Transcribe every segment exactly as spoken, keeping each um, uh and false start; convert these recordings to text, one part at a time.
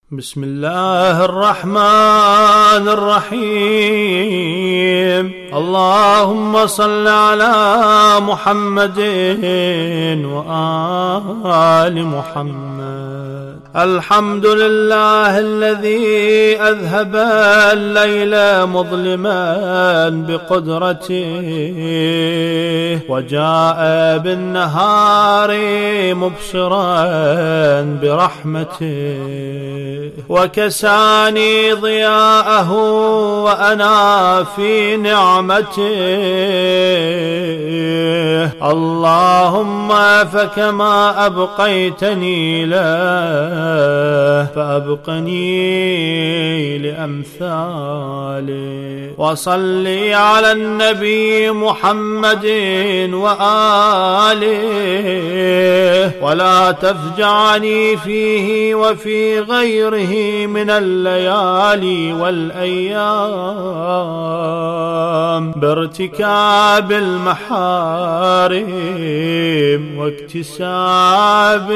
بسم الله الرحمن الرحيم. اللهم صل على محمد وآل محمد. الحمد لله الذي أذهب الليل مظلما بقدرته وجاء بالنهار مبصرا برحمته وكساني ضياءه وأنا في نعمته. اللهم فكما أبقيتني له فأبقني لأمثاله. وصلي على النبي محمد وآله ولا تفجعني فيه وفي غيره من الليالي والأيام بارتكاب المحارم واكتساب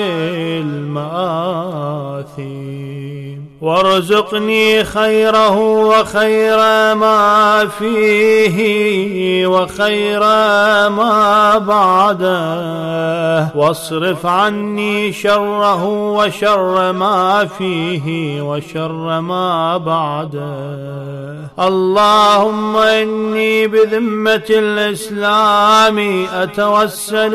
المآثم. وارزقني خيره وخير ما فيه وخير ما بعده واصرف عني شره وشر ما فيه وشر ما بعده. اللهم إني بذمة الإسلام أتوسل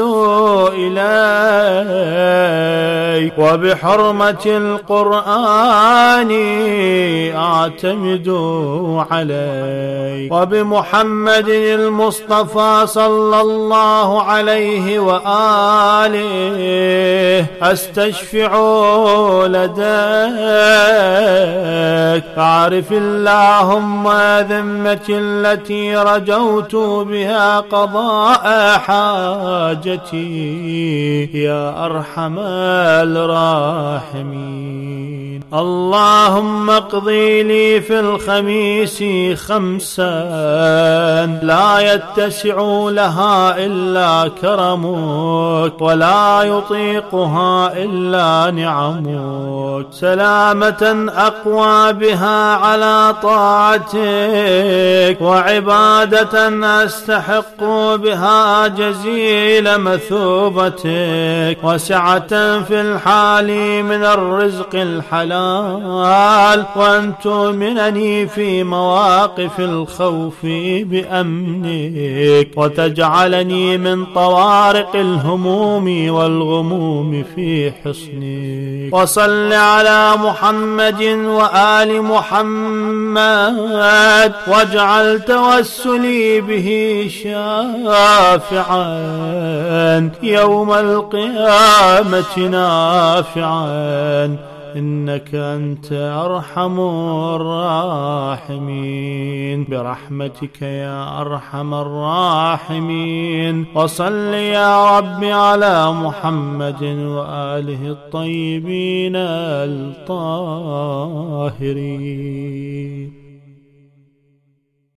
إليك وبحرمة القرآن أعتمد عليك وبمحمد المصطفى صلى الله عليه وآله أستشفع لديك. فاعرف اللهم ذمتي التي رجوت بها قضاء حاجتي يا أرحم الراحمين. اللهم اقضي لي في الخميس خمسا لا يتسع لها إلا كرمك ولا يطيقها إلا نعمك. سلامة أقوى بها على طاعتك وعبادة أستحق بها جزيل مثوبتك وسعة في الحال من الرزق الحلال وأن تؤمنني في مواقف الخوف بأمنك وتجعلني من طوارق الهموم والغموم في حصنك. وصل على محمد وآل محمد واجعل توسلي به شافعا يوم القيامة نافعا إنك أنت أرحم الراحمين برحمتك يا أرحم الراحمين. وصل يا رب على محمد وآله الطيبين الطاهرين.